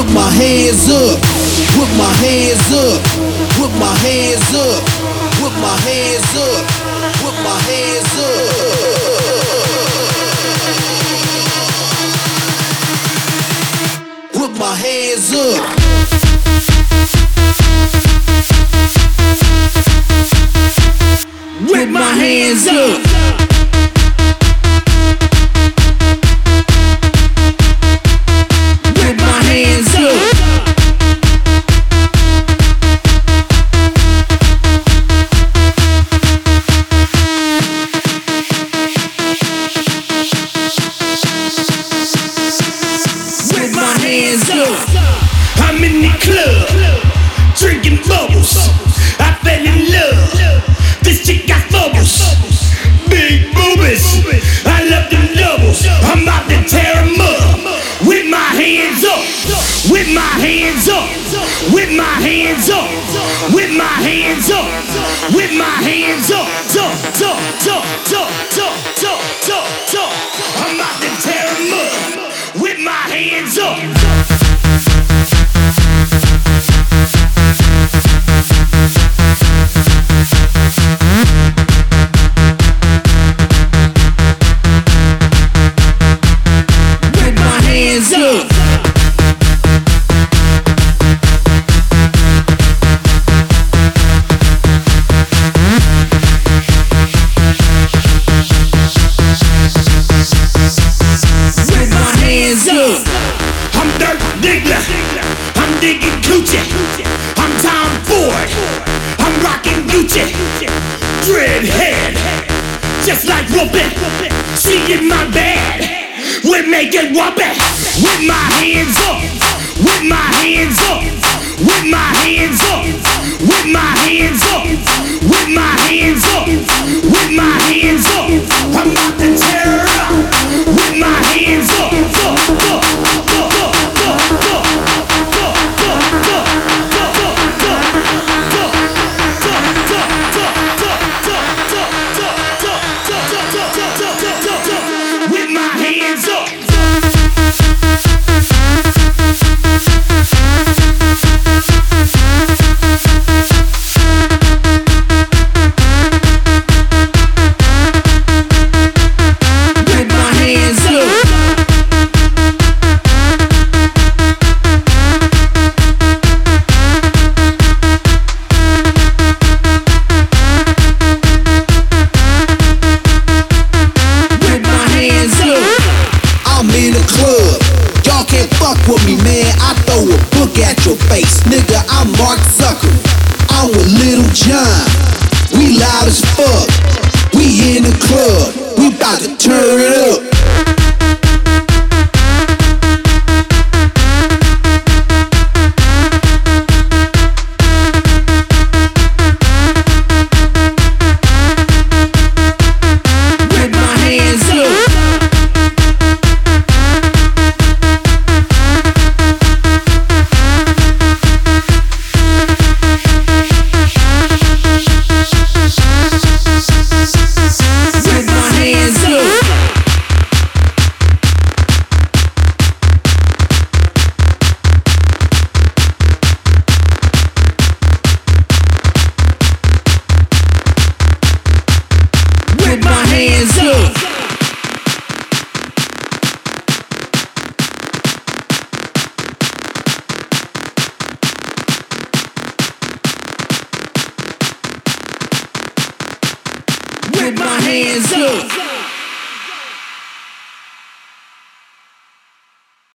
Put my hands up, put my hands up, put my hands up, put my hands up, put my hands up. Put my hands up. With my hands up. With my hands up. With my hands up. I'm in the club, drinking bubbles. I fell in love. This chick got bubbles, big boobies. I love them doubles. I'm about to tear 'em up. With my hands up, with my hands up, with my hands up, with my hands up, with my hands up. I'm about to tear 'em up. With my hands up. I'm Dirk Diggler, I'm digging Gucci, I'm Tom Ford, I'm rocking Gucci, dreadhead, just like Whoopi, she in my bed, we make it whoopin', with my hands up, with my hands up, with my hands up, with my hands up, with my hands up, with my hands up, I'm about to tear her up, with my hands up, with my hands up. With me, man, I throw a book at your face. Nigga, I'm Mark Zuckerberg. I'm with Little John. We loud as fuck. We in the club. We bout to turn it up. With my hands up. With my hands up.